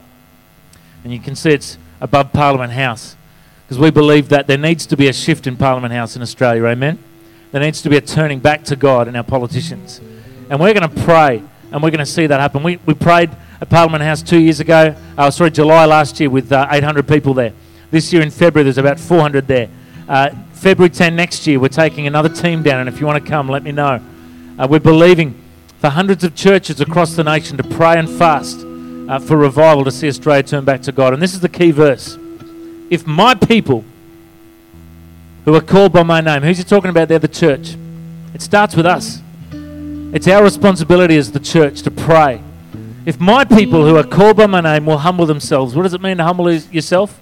And you can see it's above Parliament House. Because we believe that there needs to be a shift in Parliament House in Australia, amen? There needs to be a turning back to God in our politicians. And we're going to pray, and we're going to see that happen. We we prayed at Parliament House two years ago, uh, sorry, July last year, with uh, eight hundred people there. This year in February, there's about four hundred there. Uh, February tenth next year, we're taking another team down, and if you want to come, let me know. Uh, we're believing for hundreds of churches across the nation to pray and fast uh, for revival to see Australia turn back to God. And this is the key verse. If my people who are called by my name, who's he talking about there? The church. It starts with us. It's our responsibility as the church to pray. If my people who are called by my name will humble themselves, what does it mean to humble yourself?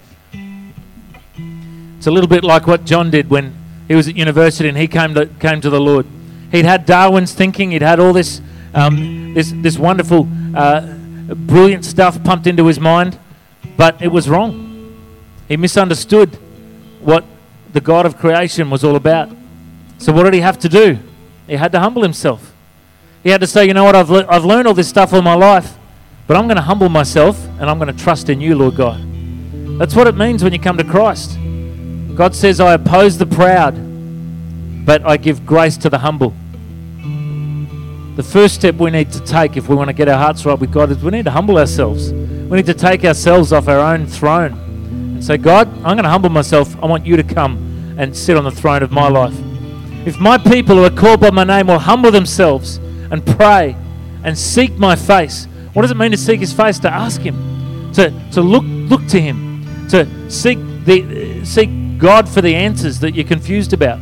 It's a little bit like what John did when he was at university and he came to came to the Lord. He'd had Darwin's thinking, he'd had all this um, this this wonderful, uh, brilliant stuff pumped into his mind, but it was wrong. He misunderstood what the God of creation was all about. So what did he have to do? He had to humble himself. He had to say, you know what, I've, le- I've learned all this stuff all my life, but I'm going to humble myself and I'm going to trust in you, Lord God. That's what it means when you come to Christ. God says, I oppose the proud, but I give grace to the humble. The first step we need to take if we want to get our hearts right with God is we need to humble ourselves. We need to take ourselves off our own throne and say, God, I'm going to humble myself. I want you to come and sit on the throne of my life. If my people who are called by my name will humble themselves and pray and seek my face. What does it mean to seek his face? To ask him, to, to look look to him, to seek the seek God for the answers that you're confused about.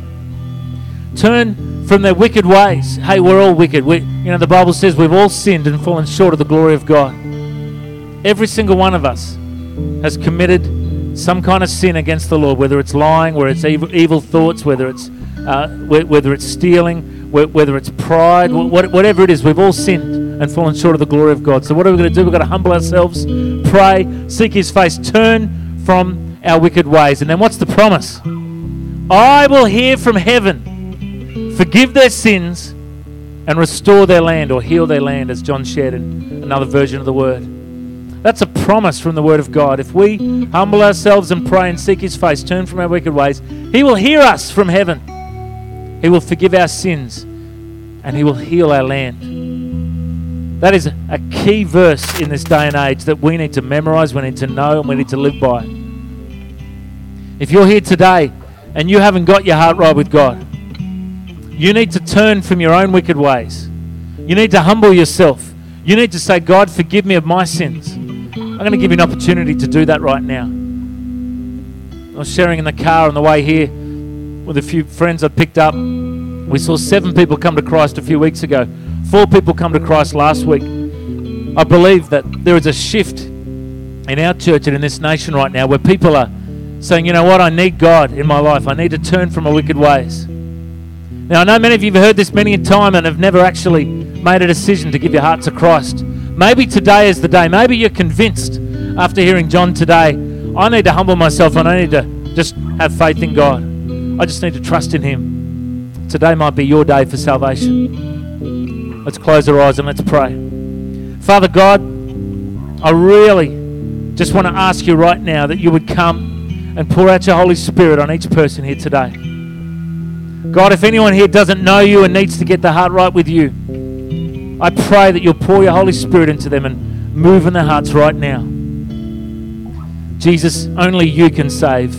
Turn from their wicked ways. Hey, we're all wicked. We, you know, the Bible says we've all sinned and fallen short of the glory of God. Every single one of us has committed some kind of sin against the Lord, whether it's lying, whether it's evil, evil thoughts, whether it's uh, whether it's stealing, whether it's pride, whatever it is. We've all sinned and fallen short of the glory of God. So what are we going to do? We've got to humble ourselves, pray, seek his face, turn from our wicked ways. And then what's the promise? I will hear from heaven, forgive their sins, and restore their land, or heal their land, as John shared in another version of the word. That's a promise from the word of God. If we humble ourselves and pray and seek his face, turn from our wicked ways, he will hear us from heaven. He will forgive our sins, and he will heal our land. That is a key verse in this day and age that we need to memorize, we need to know, and we need to live by. If you're here today and you haven't got your heart right with God, you need to turn from your own wicked ways. You need to humble yourself. You need to say, God, forgive me of my sins. I'm going to give you an opportunity to do that right now. I was sharing in the car on the way here with a few friends I picked up. We saw seven people come to Christ a few weeks ago. Four people come to Christ last week. I believe that there is a shift in our church and in this nation right now where people are saying, you know what, I need God in my life. I need to turn from my wicked ways. Now, I know many of you have heard this many a time and have never actually made a decision to give your heart to Christ. Maybe today is the day. Maybe you're convinced after hearing John today, I need to humble myself and I need to just have faith in God. I just need to trust in him. Today might be your day for salvation. Let's close our eyes and let's pray. Father God, I really just want to ask you right now that you would come and pour out your Holy Spirit on each person here today. God, if anyone here doesn't know you and needs to get their heart right with you, I pray that you'll pour your Holy Spirit into them and move in their hearts right now. Jesus, only you can save.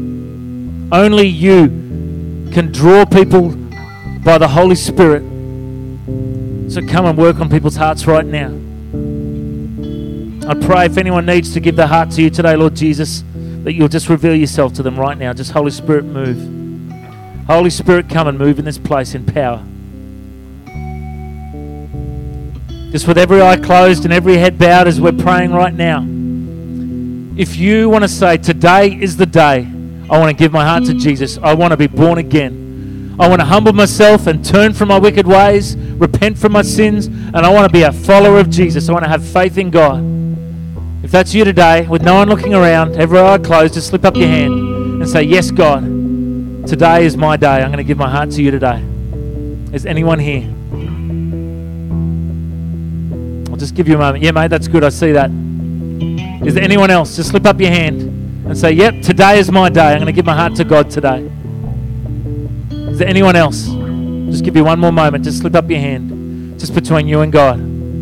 Only you can draw people by the Holy Spirit. So come and work on people's hearts right now. I pray if anyone needs to give their heart to you today, Lord Jesus, that you'll just reveal yourself to them right now. Just Holy Spirit, move. Holy Spirit, come and move in this place in power. Just with every eye closed and every head bowed as we're praying right now. If you want to say, today is the day I want to give my heart to Jesus. I want to be born again. I want to humble myself and turn from my wicked ways, repent from my sins, and I want to be a follower of Jesus. I want to have faith in God. If that's you today, with no one looking around, every eye closed, just slip up your hand and say, yes, God, today is my day. I'm going to give my heart to you today. Is anyone here? I'll just give you a moment. Yeah, mate, that's good. I see that. Is there anyone else? Just slip up your hand and say, yep, today is my day. I'm going to give my heart to God today. Is there anyone else? Just give you one more moment. Just slip up your hand. Just between you and God.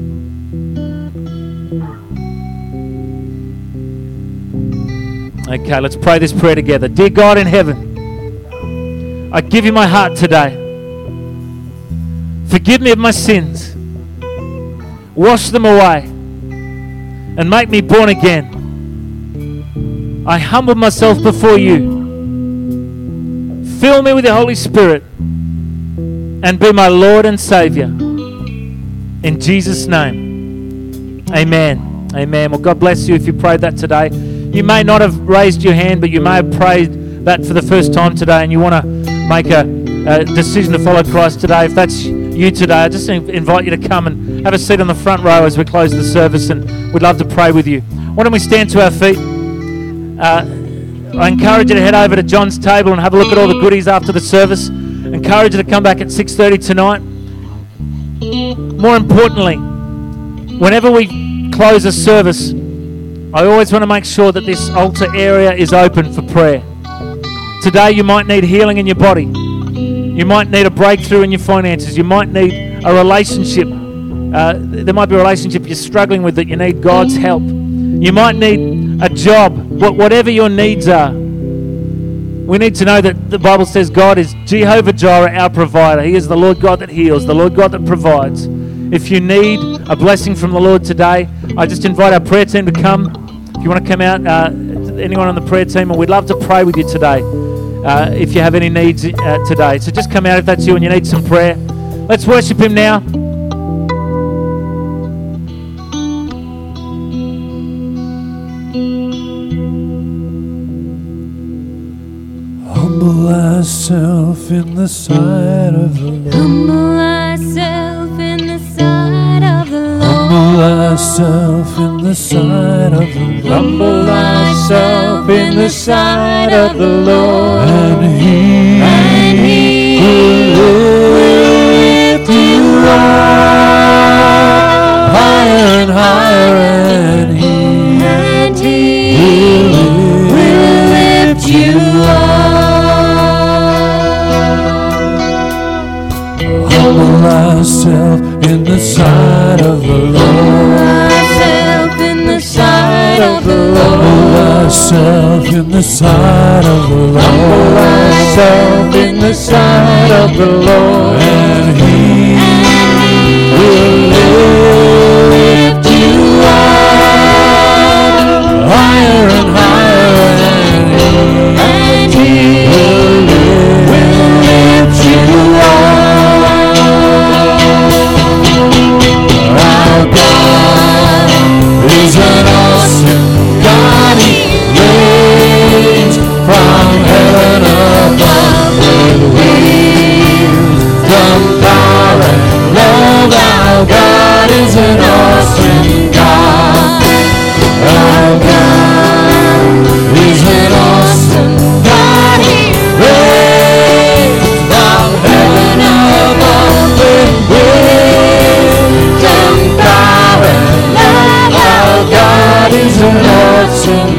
Okay, let's pray this prayer together. Dear God in heaven, I give you my heart today. Forgive me of my sins. Wash them away and make me born again. I humble myself before you. Fill me with your Holy Spirit and be my Lord and Savior. In Jesus' name, amen. Amen. Well, God bless you if you prayed that today. You may not have raised your hand, but you may have prayed that for the first time today and you want to make a, a decision to follow Christ today. If that's you today, I just invite you to come and have a seat on the front row as we close the service, and we'd love to pray with you. Why don't we stand to our feet? Uh, I encourage you to head over to John's table and have a look at all the goodies after the service. I encourage you to come back at six thirty tonight. More importantly, whenever we close a service, I always want to make sure that this altar area is open for prayer. Today you might need healing in your body. You might need a breakthrough in your finances. You might need a relationship. Uh, there might be a relationship you're struggling with that you need God's help. You might need a job. Wh- whatever your needs are, we need to know that the Bible says God is Jehovah Jireh, our provider. He is the Lord God that heals, the Lord God that provides. If you need a blessing from the Lord today, I just invite our prayer team to come. If you want to come out, uh, anyone on the prayer team, and we'd love to pray with you today uh, if you have any needs uh, today. So just come out if that's you and you need some prayer. Let's worship Him now. Humble thyself in the sight of the Lord. Humble thyself in the sight of the Lord. Humble thyself in the sight of the Lord. Humble thyself in the sight of the Lord. And He, And He will lift you up higher and higher, and He, And He will will lift you up. humble thyself in the sight of the Lord. Thyself in the sight of the Humble Lord. thyself in the sight of the Lord. Humble thyself in the sight of the Lord. And He will lift you up higher and higher, and He will lift you up. Our God is an awesome God. He reigns from heaven above with wisdom, power, and love. Our God is an awesome God. Our God is an awesome God. He reigns from heaven above with wisdom, power, and love. Our God is an awesome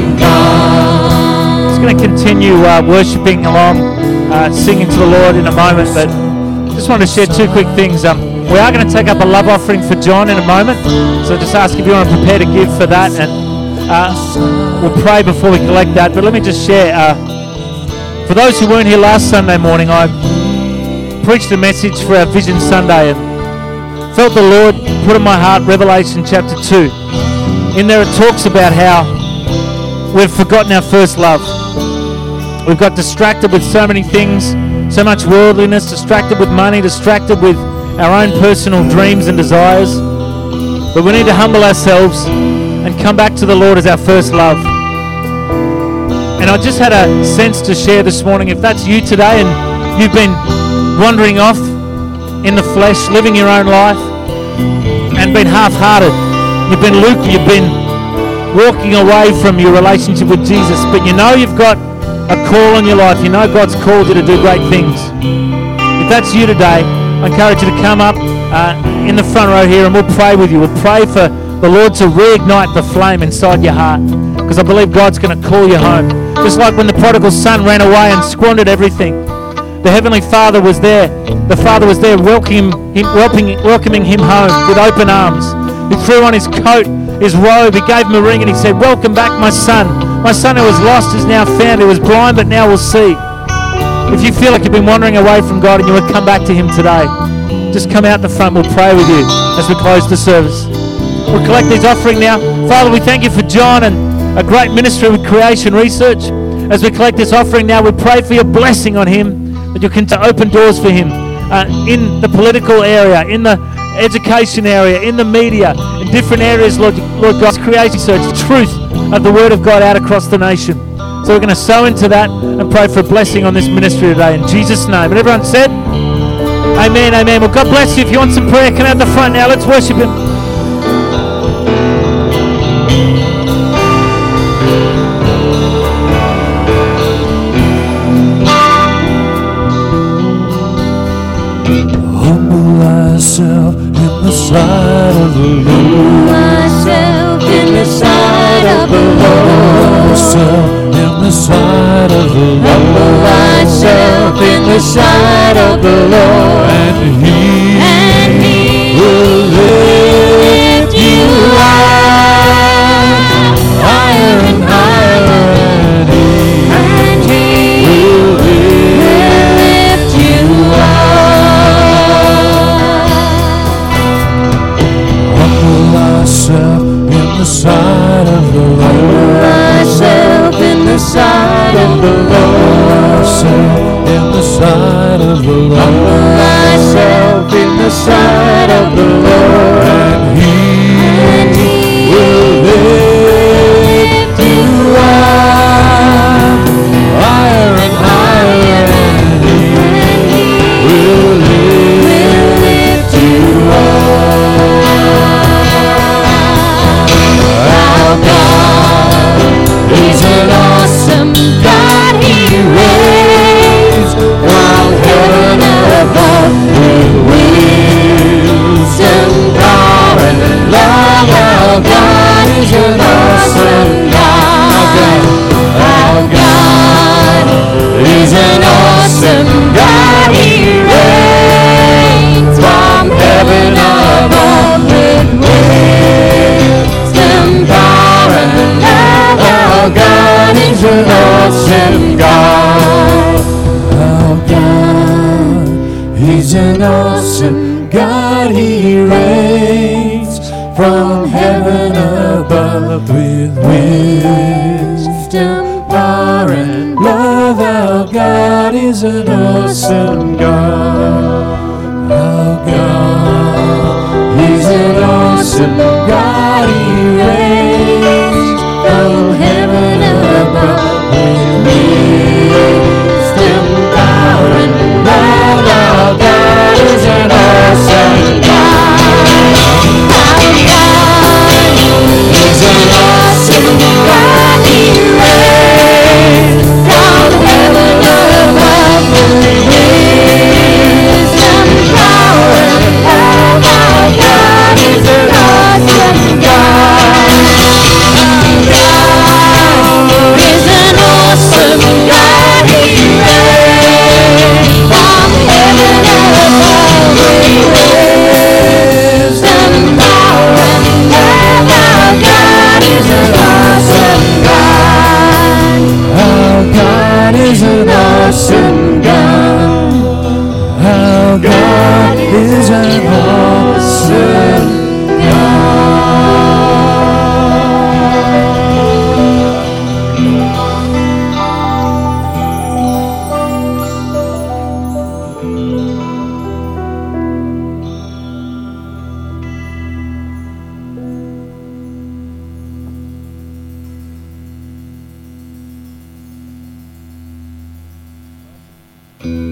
God. Just going to continue uh, worshiping along, uh, singing to the Lord in a moment, but just wanted to share two quick things. Um, we are going to take up a love offering for John in a moment, so just ask if you want to prepare to give for that, and uh, we'll pray before we collect that. But let me just share, uh, for those who weren't here last Sunday morning, I preached a message for our Vision Sunday and felt the Lord put in my heart Revelation chapter two. In there it talks about how we've forgotten our first love. We've got distracted with so many things, so much worldliness, distracted with money, distracted with our own personal dreams and desires. But we need to humble ourselves and come back to the Lord as our first love. And I just had a sense to share this morning, if that's you today and you've been wandering off in the flesh, living your own life and been half-hearted, you've been lukewarm, you've been walking away from your relationship with Jesus, but you know you've got a call on your life, you know God's called you to do great things. If that's you today, I encourage you to come up uh, in the front row here and we'll pray with you. We'll pray for the Lord to reignite the flame inside your heart, because I believe God's going to call you home. Just like when the prodigal son ran away and squandered everything, the Heavenly Father was there. The Father was there welcoming him, welcoming, welcoming him home with open arms. He threw on his coat, his robe, he gave him a ring and he said, "Welcome back, my son. My son who was lost is now found. He was blind but now will see." If you feel like you've been wandering away from God and you want to come back to Him today, just come out the front. We'll pray with you as we close the service. We'll collect these offering now. Father, we thank you for John and a great ministry with Creation Research. As we collect this offering now, we pray for your blessing on him, that you can open doors for him uh, in the political area, in the education area, in the media, in different areas, Lord, Lord God. Creation Research, the truth of the Word of God out across the nation. So we're going to sow into that and pray for a blessing on this ministry today in Jesus' name. And everyone said, amen, amen. Well, God bless you. If you want some prayer, come out the front now. Let's worship Him. Humble thyself in the sight of the Lord. myself in the sight of the Humble Lord. thyself in the sight of the Lord. Humble myself in the sight of the Lord. And He, And He will lift you up the Lord. Humble myself in the sight of the Lord, and He, and he will lift you up higher and higher, and He will lift you up. Our God is an awesome God. He reigns from heaven above with wisdom, power, and love. Our God is an awesome God. Our God is an awesome God. He reigns from heaven above with wisdom, power, and love. Our God is an awesome God. Our God is an awesome God. He reigns from heaven above with wisdom, power, and love. Our God is an awesome God. Our God is an awesome God. He reigns from heaven above with wisdom, power, and love. Our God is an awesome God. Our God is an awesome God. He reigns from heaven above with wisdom, power, and love. Our God is an awesome God. Our God is an awesome God. He reigns from heaven above with wisdom, power, and love. Our God is an awesome God. Our God is an awesome God. Our God is an awesome God.